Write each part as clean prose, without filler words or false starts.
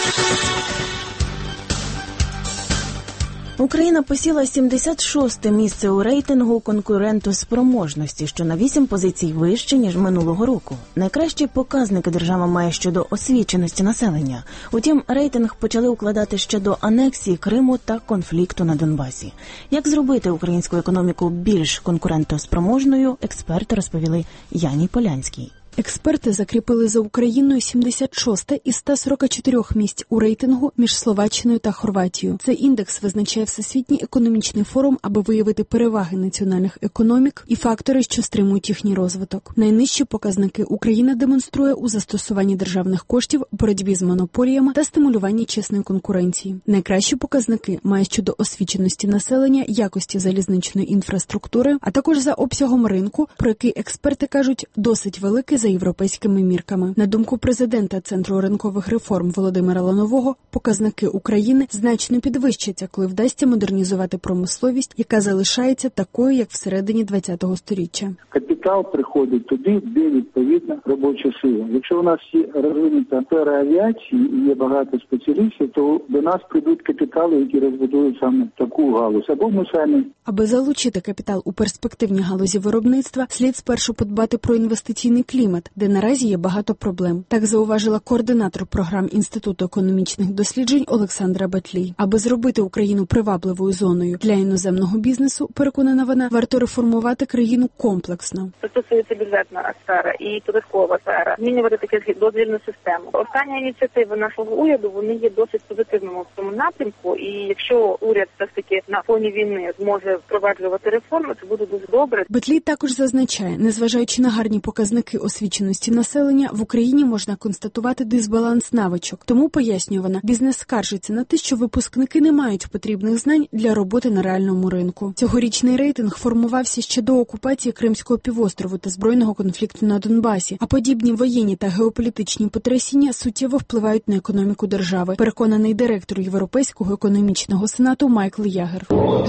Україна посіла 76-те місце у рейтингу конкурентоспроможності, що на 8 позицій вище, ніж минулого року. Найкращі показники держава має щодо освіченості населення. Утім, рейтинг почали укладати ще до анексії Криму та конфлікту на Донбасі. Як зробити українську економіку більш конкурентоспроможною, експерти розповіли Яні Полянській. Експерти закріпили за Україною 76-те із 144 місць у рейтингу між Словаччиною та Хорватією. Цей індекс визначає Всесвітній економічний форум, аби виявити переваги національних економік і фактори, що стримують їхній розвиток. Найнижчі показники Україна демонструє у застосуванні державних коштів, боротьбі з монополіями та стимулюванні чесної конкуренції. Найкращі показники має щодо освіченості населення, якості залізничної інфраструктури, а також за обсягом ринку, про який експерти кажуть, досить великий за європейськими мірками. На думку президента Центру ринкових реформ Володимира Ланового, показники України значно підвищаться, коли вдасться модернізувати промисловість, яка залишається такою, як всередині ХХ століття. Капітал приходить туди, де відповідна робоча сила. Якщо у нас є розвинута сфера авіації і є багато спеціалістів, то до нас прийдуть капітали, які розбудують саме таку галузь. Або ми самі. Аби залучити капітал у перспективні галузі виробництва, слід спершу подбати про інвестиційний клімат, де наразі є багато проблем. Так зауважила координатор програм Інституту економічних досліджень Олександра Батлій. Аби зробити Україну привабливою зоною для іноземного бізнесу, переконана вона, варто реформувати країну комплексно. Це стосується бюджетна сфера і податкова сфера. Змінювати таку дозвільну систему. Остання ініціатива нашого уряду, вони є досить позитивними в цьому напрямку. І якщо уряд все ж таки на фоні війни зможе впроваджувати реформи, це буде дуже добре. Батлій також зазначає, незважаючи на гарні показники освіченості населення, в Україні можна констатувати дисбаланс навичок. Тому, пояснює вона, бізнес скаржиться на те, що випускники не мають потрібних знань для роботи на реальному ринку. Цьогорічний рейтинг формувався ще до окупації Кримського півострову та збройного конфлікту на Донбасі, а подібні воєнні та геополітичні потрясіння суттєво впливають на економіку держави, переконаний директор Європейського економічного сенату Майкл Ягер.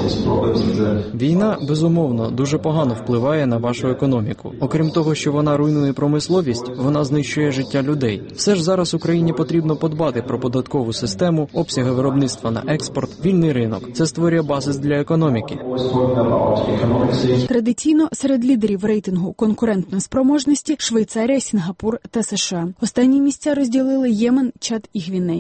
Війна, безумовно, дуже погано впливає на вашу економіку. Окрім того, що вона руйнує промисловість, вона знищує життя людей. Все ж зараз Україні потрібно подбати про податкову систему, обсяги виробництва на експорт, вільний ринок. Це створює базис для економіки. Традиційно серед лідерів рейтингу конкурентної спроможності Швейцарія, Сінгапур та США. Останні місця розділили Ємен, Чад і Гвінея.